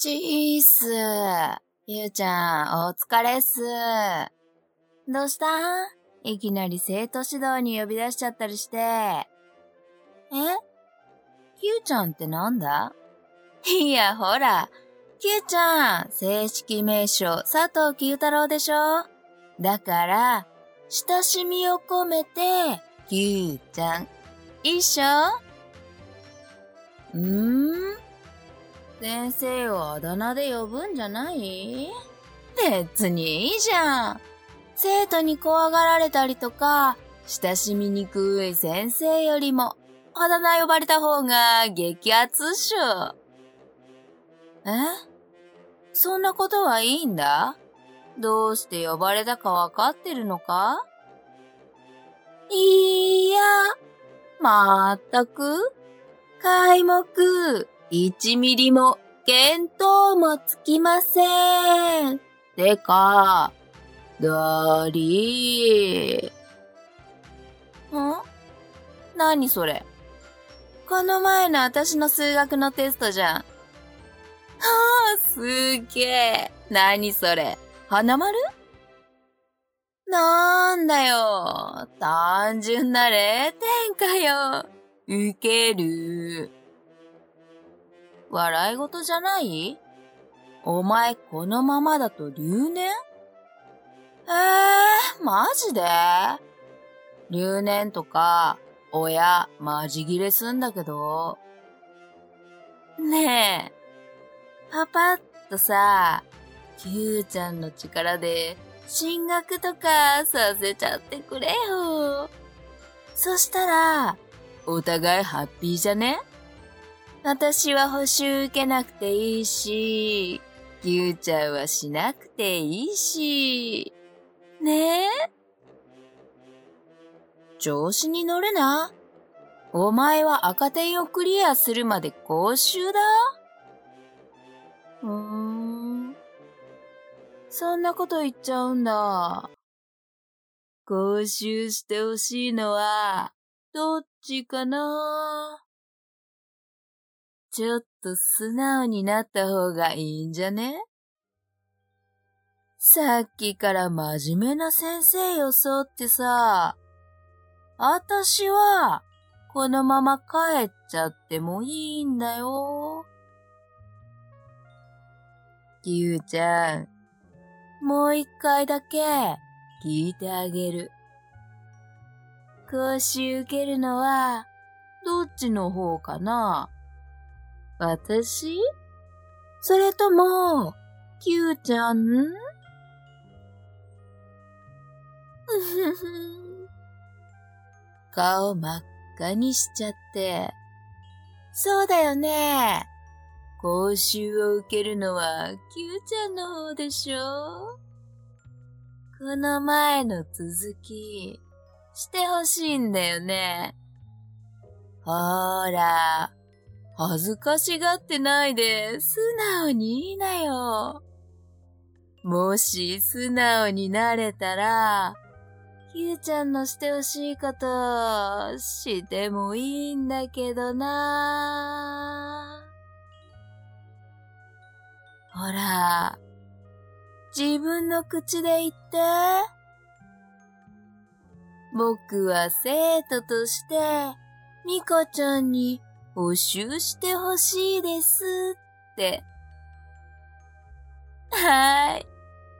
ちいーっす。ゆうちゃん、お疲れっす。どうしたん？いきなり生徒指導に呼び出しちゃったりして。ゆうちゃんってなんだ？いや、ほら、ゆうちゃん、正式名称、佐藤九太郎でしょ？だから、親しみを込めて、ゆうちゃん。一緒？先生をあだ名で呼ぶんじゃない？別にいいじゃん。生徒に怖がられたりとか、親しみにくい先生よりも、あだ名呼ばれた方が激アツっしょ。そんなことはいいんだ？どうして呼ばれたかわかってるのか？いや、まったく、皆目、1ミリも見当もつきません。てか、だりー。何それ？この前の私の数学のテストじゃん。すっげえ。何それ？花丸？なんだよ。単純な0点かよ。ウケる。笑い事じゃない？お前このままだと留年？マジで？留年とか、親、マジギレすんだけど。ねえ、パパッとさ、Q ちゃんの力で、進学とかさせちゃってくれよ。そしたら、お互いハッピーじゃね？私は補習受けなくていいし、Q ちゃんはしなくていいし。ねえ？調子に乗るな。お前は赤点をクリアするまで講習だ。そんなこと言っちゃうんだ。講習してほしいのは、どっちかな？ちょっと素直になった方がいいんじゃね？さっきから真面目な先生装ってさ、あたしは、このまま帰っちゃってもいいんだよ。ゆうちゃん、もう一回だけ聞いてあげる。講習受けるのは、どっちの方かな？私？それとも、Q ちゃん？顔真っ赤にしちゃって。そうだよね。講習を受けるのは Q ちゃんの方でしょ？この前の続き、してほしいんだよね。ほーら、恥ずかしがってないで素直に言いなよ。もし素直になれたら、Q ちゃんのしてほしいことしてもいいんだけどな。ほら、自分の口で言って。僕は生徒として、ミカちゃんに補習してほしいですって。はー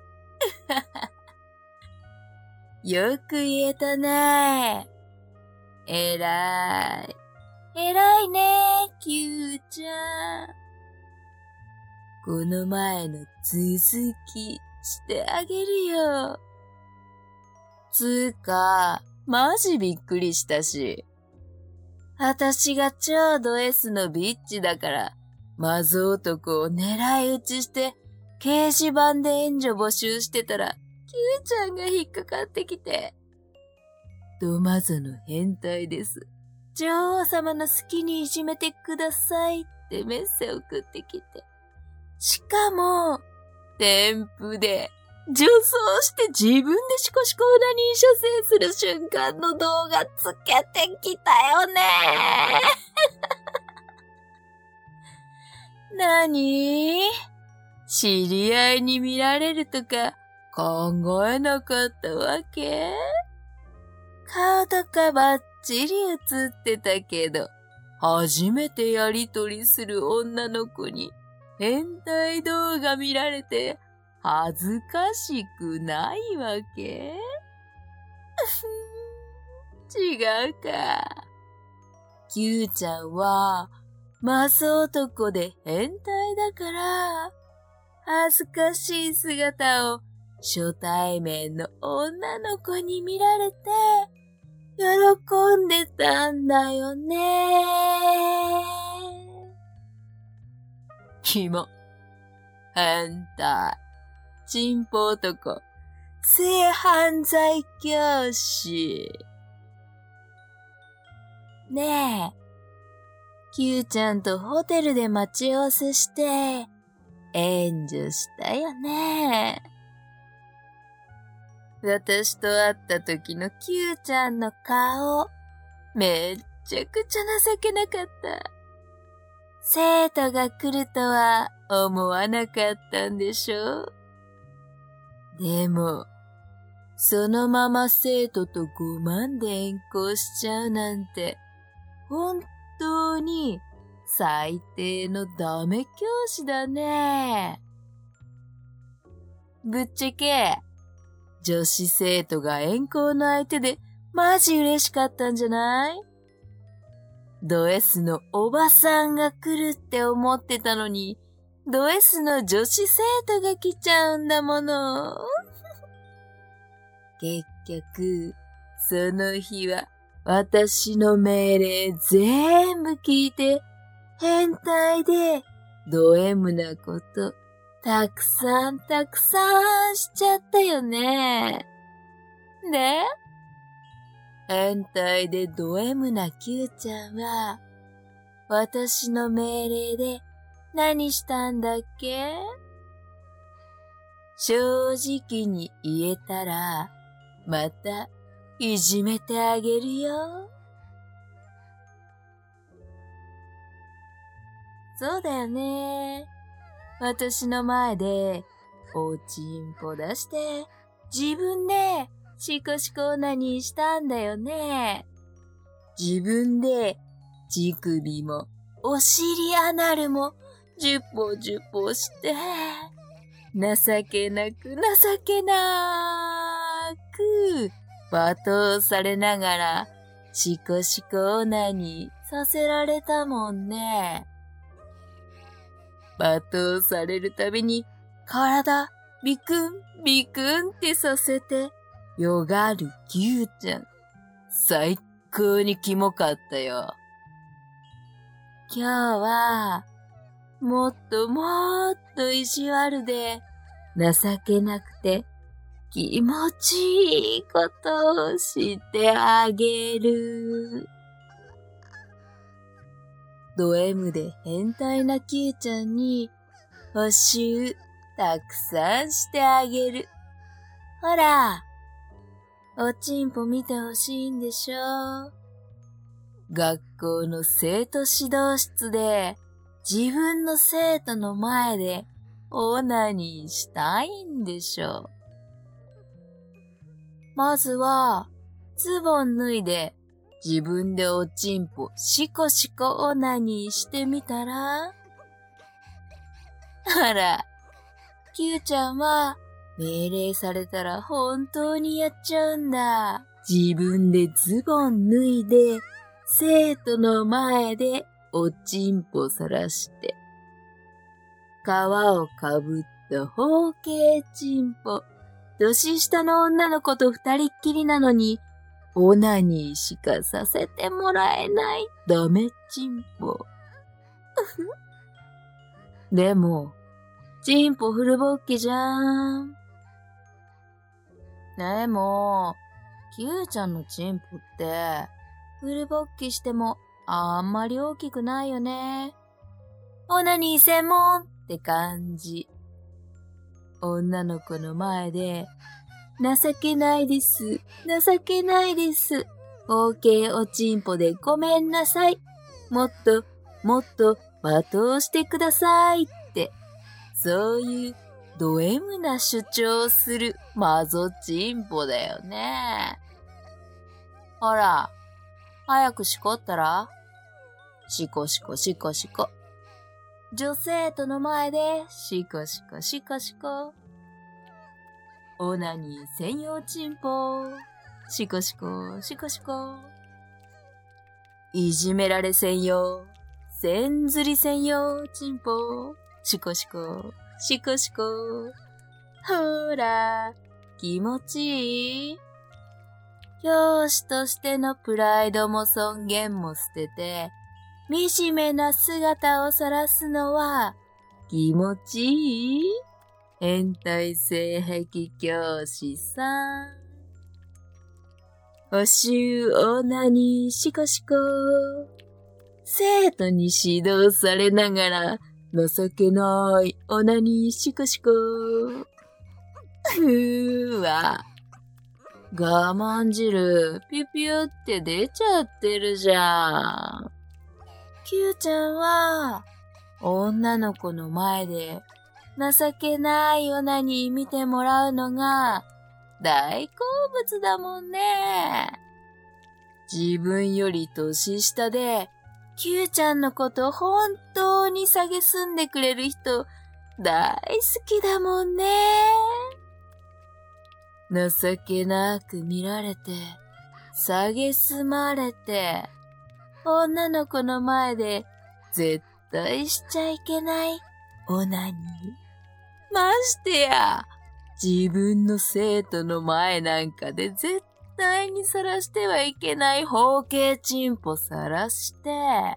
い。よく言えたね。えらい。偉いね、Q ちゃん。この前の続きしてあげるよ。つーか、マジびっくりしたし。私が超ド S のビッチだから、マゾ男を狙い撃ちして、掲示板で援助募集してたら、Q ちゃんが引っかかってきて。ドマゾの変態です。女王様の好きにいじめてくださいってメッセ送ってきて。しかも、添付で、女装して自分でシコシコオナニー射精する瞬間の動画つけてきたよね。なに？ 知り合いに見られるとか考えなかったわけ？顔とかバッチリ映ってたけど、初めてやりとりする女の子に変態動画見られて恥ずかしくないわけ？違うか。Q ちゃんはマス男で変態だから、恥ずかしい姿を初対面の女の子に見られて喜んでたんだよね。キモ、変態、チンポ男、性犯罪教師。ねえ、Q ちゃんとホテルで待ち合わせして援助したよね。私と会った時の Q ちゃんの顔、めっちゃくちゃ情けなかった。生徒が来るとは思わなかったんでしょ？でも、そのまま生徒と5万で援交しちゃうなんて、本当に最低のダメ教師だね。ぶっちゃけ、女子生徒が援交の相手でマジ嬉しかったんじゃない？ド S のおばさんが来るって思ってたのに、ド S の女子生徒が来ちゃうんだもの。結局、その日は私の命令全部聞いて、変態でド M なことたくさんしちゃったよね。で、変態でド M な Q ちゃんは、私の命令で何したんだっけ？正直に言えたら、またいじめてあげるよ。そうだよね。私の前でおちんぽ出して自分でシコシコオナニーしたんだよね。自分で乳首もお尻アナルもジュポして情けなく罵倒されながらシコシコオナニーさせられたもんね。罵倒されるたびに体ビクンってさせてよがるQちゃん。最高にキモかったよ。今日はもっと意地悪で情けなくて気持ちいいことをしてあげる。ド M で変態な Q ちゃんに補習たくさんしてあげる。ほら、おちんぽ見てほしいんでしょ？学校の生徒指導室で自分の生徒の前でオナニーしたいんでしょ？まずはズボン脱いで自分でおちんぽシコシコオナニーしてみたら？あら、Q ちゃんは命令されたら本当にやっちゃうんだ。自分でズボン脱いで生徒の前でおちんぽさらして皮をかぶった方形ちんぽ。年下の女の子と二人っきりなのにオナニーしかさせてもらえないダメチンポ。でも、チンポフルボッキじゃん。でも、Q ちゃんのチンポって、フルボッキしてもあんまり大きくないよね。オナニー専門って感じ。女の子の前で、情けないです。方形おちんぽでごめんなさい。もっと罵倒してくださいって、 そういうド M な主張をするマゾチンポだよね。ほら、早くしこったら。しこしこしこしこ。女生徒の前でしこしこしこしこ。オナニー専用チンポ。しこしこしこしこ。いじめられ専用。せんずり専用チンポ。しこしこしこしこ。ほら、気持ちいい？教師としてのプライドも尊厳も捨てて、惨めな姿を晒すのは気持ちいい？変態性癖教師さん。おしゅうオナニーしこしこ。生徒に指導されながら、情けないオナニーしこしこ。わ。我慢汁、ピュピュって出ちゃってるじゃん。Q ちゃんは、女の子の前で、情けないオナニー見てもらうのが、大好物だもんね。自分より年下で、Q ちゃんのこと本当に蔑んでくれる人、大好きだもんね。情けなく見られて、蔑まれて、女の子の前で絶対しちゃいけないオナニー。ましてや、自分の生徒の前なんかで絶対に晒してはいけない包茎チンポ晒して、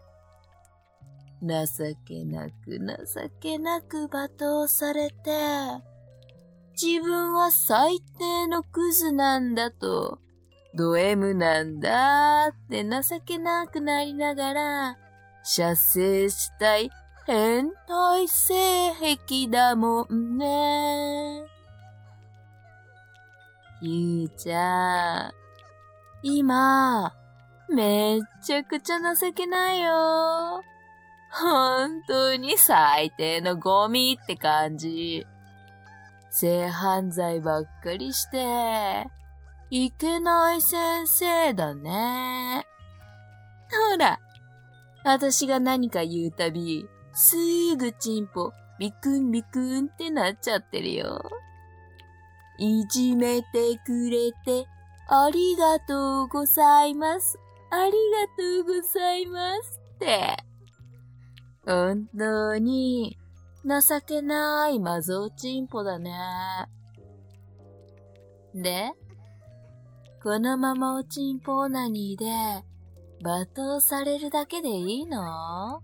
情けなく罵倒されて、自分は最低のクズなんだと、ド M なんだって情けなくなりながら、射精したい変態性癖だもんね。ゆうちゃん、今、めっちゃくちゃ情けないよ。本当に最低のゴミって感じ。性犯罪ばっかりして、いけない先生だね。ほら、私が何か言うたび、すぐチンポ、ビクンビクンってなっちゃってるよ。いじめてくれて、ありがとうございます。ありがとうございますって。本当に、情けないマゾチンポだね。で、このままおちんぽオナニーで罵倒されるだけでいいの？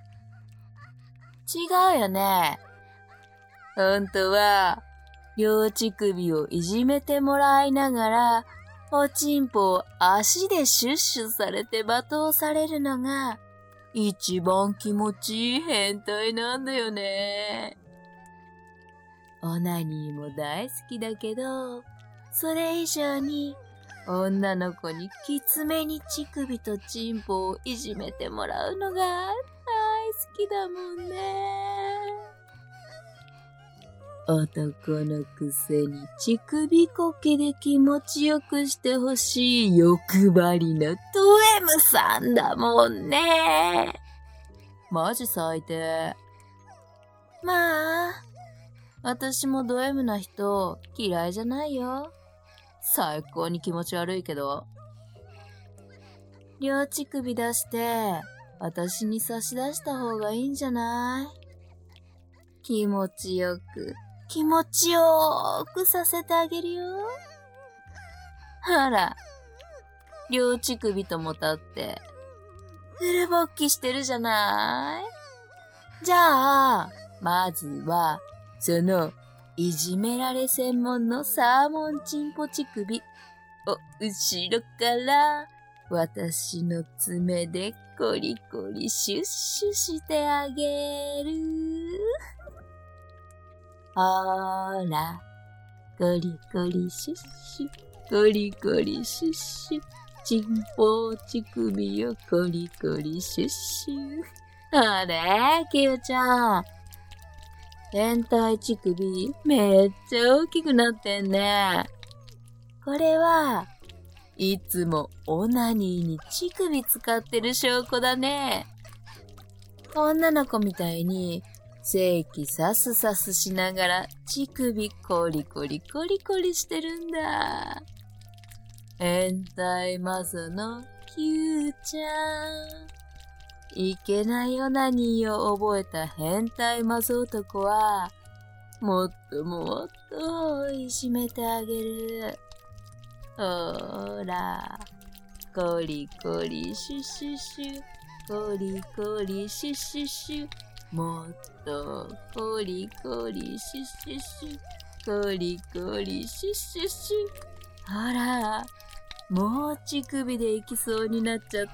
違うよね。本当は、両乳首をいじめてもらいながら、おちんぽを足でシュッシュされて罵倒されるのが、一番気持ちいい変態なんだよね。オナニーも大好きだけど、それ以上に女の子にきつめに乳首とチンポをいじめてもらうのが大好きだもんね。男のくせに乳首こけで気持ちよくしてほしい欲張りなド M さんだもんね。マジ最低。まあ、私もド M な人嫌いじゃないよ。最高に気持ち悪いけど。両乳首出して、私に差し出した方がいいんじゃない？気持ちよくさせてあげるよ。ほら、両乳首とも立って、フル勃起してるじゃない？じゃあ、まずは、その、いじめられ専門のサーモンチンポ乳首を後ろから私の爪でコリコリシュッシュしてあげる。ほら、コリコリシュッシュ、コリコリシュッシュ、チンポ乳首をコリコリシュッシュ。あれ、キヨちゃん。 変態乳首めっちゃ大きくなってんね。これはいつもオナニーに乳首使ってる証拠だね。女の子みたいに性器サスサスしながら乳首コリコリコリコリしてるんだ。変態マゾのキューちゃん。いけないオナニーを覚えた変態マゾ男はもっともっといじめてあげる。ほら、コリコリシュシュシュ、コリコリシュシュシュ、もっとコリコリシュシュシュ、コリコリシュシュシュ。ほら、もう乳首で行きそうになっちゃって、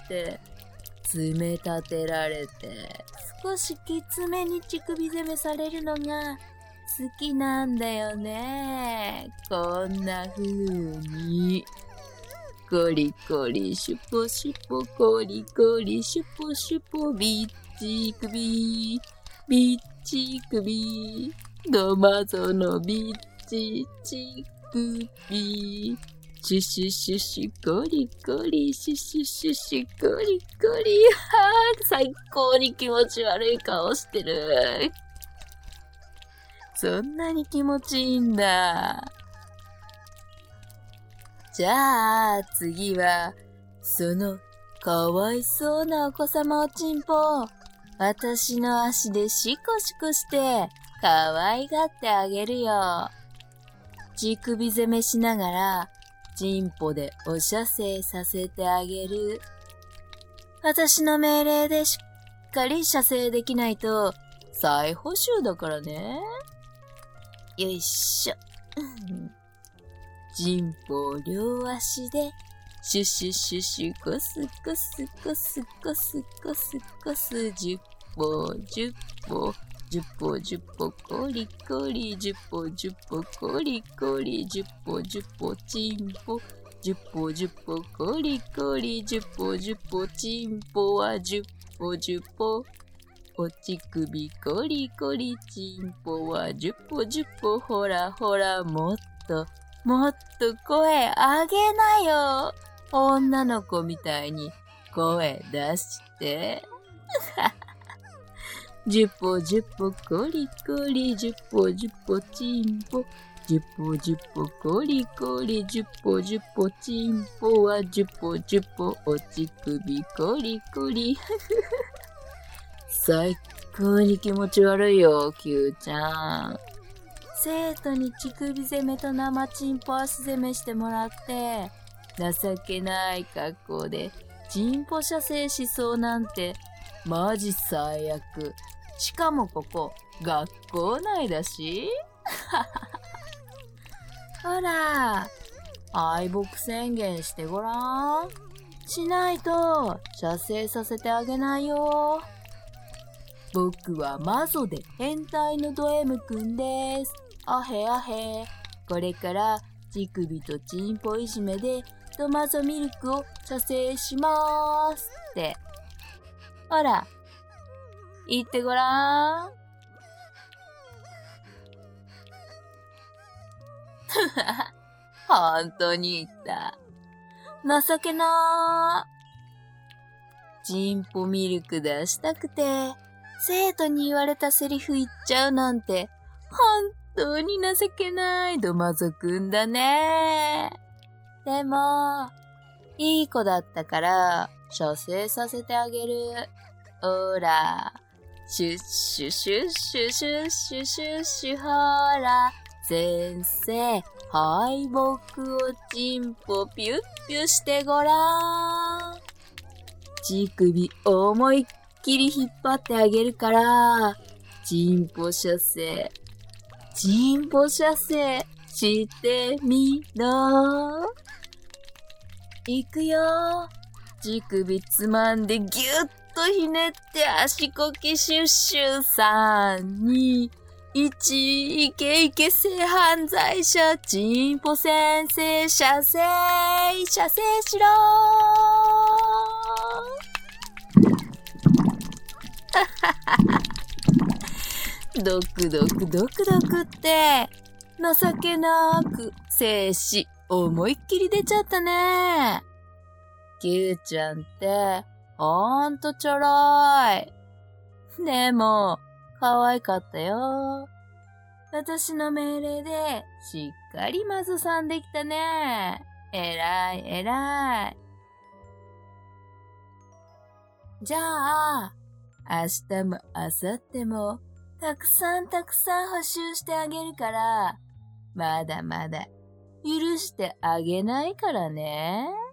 爪立てられて、少しきつめに乳首攻めされるのが好きなんだよね。こんな風に。コリコリシュポシュポ、コリコリシュポシュポ、ビッチ首、ビッチ首、ドマゾのビッチ乳首。シュシュシュシュコリコリシュシュシュシュコリコリ。最高に気持ち悪い顔してる。そんなに気持ちいいんだ。じゃあ次はそのかわいそうなお子様おちんぽを私の足でシコシコしてかわいがってあげるよ。乳首攻めしながらチンポでお射精させてあげる。私の命令でしっかり射精できないと再補習だからね。よいしょ。チンポを両足でシュシュシュシュコスコスコスコスコスコス10歩10歩10歩10歩コリコリ10歩10歩コリコリ10歩10歩チンポ10歩10歩コリコリ10歩10歩チンポは10歩10歩お乳首コリコリチンポは10歩10歩ほらほらもっともっと声上げなよ。女の子みたいに声出して10歩10歩コリコリ10歩10歩チンポ10歩10歩コリコリ10歩10歩チンポは10歩10歩お乳首コリコリ最高に気持ち悪いよ、キューちゃん。生徒に乳首攻めと生チンポ足攻めしてもらって情けない格好でチンポ射精しそうなんてマジ最悪。しかもここ学校内だしほら愛牧宣言してごらん。しないと射精させてあげないよ。僕はマゾで変態のド M くんです。あへあへ。これから乳首とチンポいじめでトマゾミルクを射精しまーすって。ほら、言ってごらん。本当に言った。情けなー。チンポミルク出したくて、生徒に言われたセリフ言っちゃうなんて、本当に情けないドマゾくんだね。でも、いい子だったから、射精させてあげる。ほら、シュッシュシュッシュシュッシュシュッシュほら、先生、敗北をチンポピュッピュしてごらん。乳首思いっきり引っ張ってあげるから、チンポ射精、チンポ射精してみろ。いくよ。乳首つまんでぎゅっとひねって足こきシュッシュ3、2、1イケイケ性犯罪者チンポ先生射精射精しろドクドクドクドクって、情けなく精子思いっきり出ちゃったね。キューちゃんってほんとちょろい。でも可愛かったよ。私の命令でしっかりマスさんできたね。えらいえらい。じゃあ、明日も明後日もたくさん補習してあげるから、まだまだ許してあげないからね。